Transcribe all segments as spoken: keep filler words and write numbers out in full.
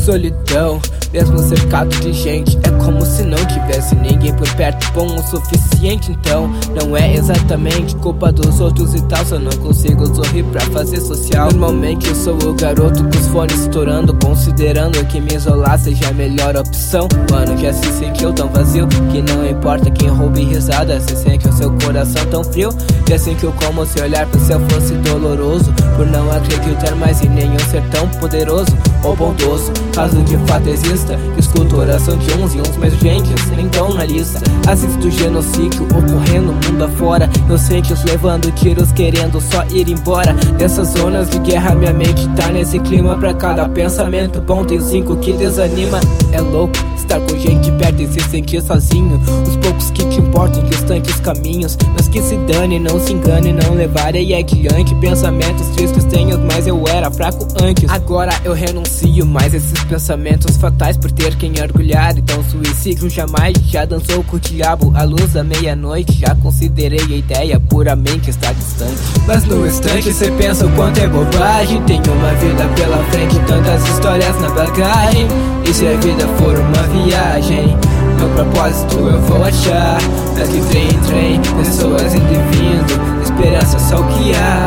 solidão, mesmo cercado de gente, é como se não tivesse ninguém por perto bom o suficiente. Então não é exatamente culpa dos outros e tal, só não consigo sorrir pra fazer social. Normalmente eu sou o garoto com os fones estourando, considerando que me isolar seja a melhor opção. Mano, já se sentiu tão vazio que não importa quem roube risada, se sente o seu coração tão frio. Já sentiu como se olhar pro céu fosse doloroso, por não acreditar mais em nenhum ser tão poderoso ou bondoso. Caso de fato exista, que escuto a oração de uns e uns mais gentes nem tão na lista. Assisto genocídio ocorrendo mundo afora, inocentes levando tiros querendo só ir embora. Dessas zonas de guerra minha mente tá nesse clima, pra cada pensamento bom tem cinco que desanima. É louco estar com gente perto e se sentir sozinho, os poucos que te importam distantes caminhos, mas que se dane, não se engane, não levarei adiante. Pensamentos tristes tenho, mas eu era fraco antes. Agora eu renuncio mais esses pensamentos fatais por ter quem orgulhar. Então suicídio jamais, já dançou com o diabo à luz da meia-noite. Já considerei a ideia, puramente está distante. Mas no instante cê pensa o quanto é bobagem. Tenho uma vida pela frente, tantas histórias na bagagem. E se a vida for uma viagem, meu propósito eu vou achar. Mas que trem em trem, pessoas indo e vindo, esperança só o que há.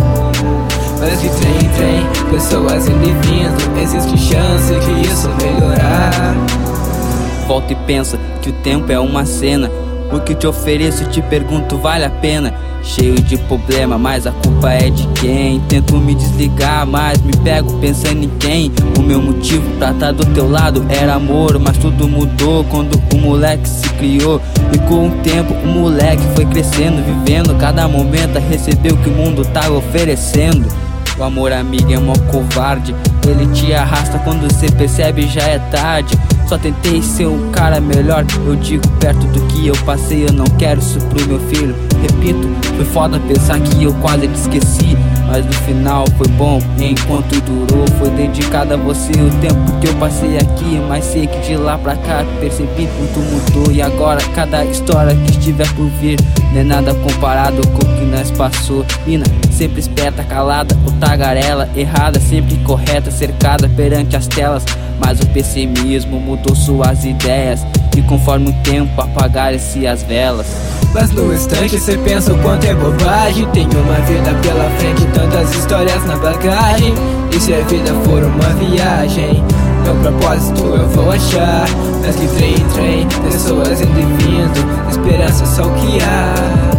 Mas de trem em trem, pessoas indo e vindo, existe chance de isso melhorar. Volta e pensa que o tempo é uma cena, o que te ofereço te pergunto vale a pena. Cheio de problema, mas a culpa é de quem? Tento me desligar, mas me pego pensando em quem? O meu motivo pra estar do teu lado era amor, mas tudo mudou quando o moleque se criou. E com o tempo o moleque foi crescendo, vivendo cada momento a receber o que o mundo tá oferecendo. O amor amigo é mó covarde, ele te arrasta quando cê percebe já é tarde. Só tentei ser um cara melhor, eu digo perto do que eu passei, eu não quero isso pro meu filho. Repito, foi foda pensar que eu quase te esqueci, mas no final foi bom, enquanto durou. Foi dedicado a você o tempo que eu passei aqui, mas sei que de lá pra cá percebi que tudo mudou. E agora cada história que estiver por vir não é nada comparado com o que nós passou. Mina, sempre esperta, calada, ou tagarela, errada, sempre correta, cercada perante as telas. Mas o pessimismo mudou suas ideias, e conforme o tempo apagaram-se as velas. Mas no instante cê pensa o quanto é bobagem. Tenho uma vida pela frente, tantas histórias na bagagem. E se a vida for uma viagem, meu propósito eu vou achar. Mas que trem em trem, pessoas indo e vindo, esperança só o que há.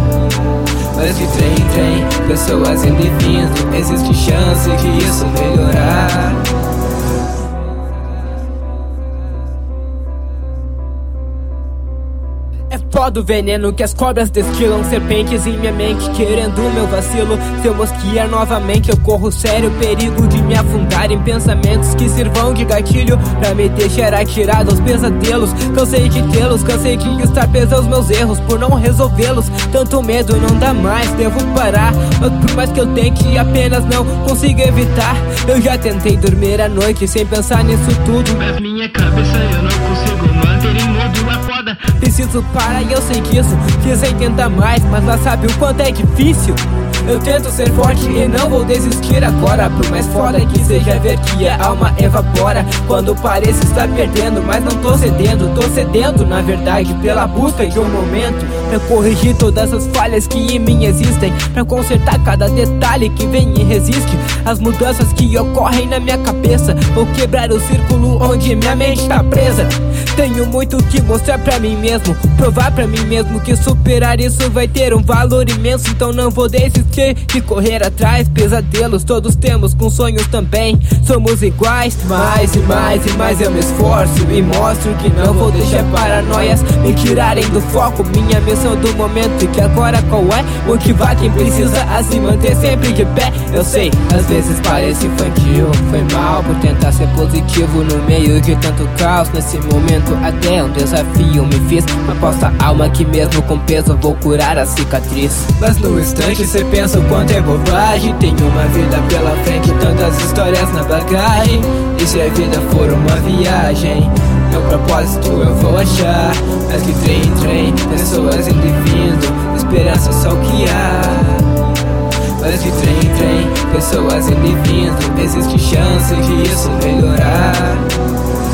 Mas de trem em trem, pessoas indo e vindo, existe chance de isso melhorar. É foda o veneno que as cobras destilam, serpentes em minha mente querendo o meu vacilo. Se eu mosquear novamente eu corro sério perigo de me afundar em pensamentos que sirvam de gatilho pra me deixar atirado aos pesadelos. Cansei de tê-los, cansei de estar preso aos meus erros por não resolvê-los. Tanto medo não dá mais, devo parar, mas por mais que eu tente apenas não consigo evitar. Eu já tentei dormir à noite sem pensar nisso tudo, mas minha cabeça eu não consigo manter em modo a foda. Preciso parar e eu sei disso, quisem tentar mais, mas lá sabe o quanto é difícil. Eu tento ser forte e não vou desistir agora, por mais foda que seja ver que a alma evapora quando parece estar perdendo, mas não tô cedendo. Tô cedendo, na verdade, pela busca de um momento pra corrigir todas as falhas que em mim existem, pra consertar cada detalhe que vem e resiste as mudanças que ocorrem na minha cabeça. Vou quebrar o círculo onde minha mente tá presa. Tenho muito que mostrar pra mim mesmo, provar pra mim mesmo que superar isso vai ter um valor imenso. Então não vou desistir de correr atrás, pesadelos todos temos com sonhos também. Somos iguais, mais e mais e mais eu me esforço e mostro que não vou deixar paranoias me tirarem do foco. Minha missão do momento e que agora qual é? Motivar quem precisa a se manter sempre de pé. Eu sei, às vezes parece infantil, foi mal por tentar ser positivo no meio de tanto caos. Nesse momento até um desafio me fiz, aposta a alma que mesmo com peso vou curar a cicatriz. Mas no instante cê pensa o quanto é bobagem. Tenho uma vida pela frente, tantas histórias na bagagem. E se a vida for uma viagem, meu propósito eu vou achar. Mas que trem em trem, pessoas indo e vindo, esperança só o que há. Mas de trem em trem, pessoas indo e vindo, existe chance de isso melhorar.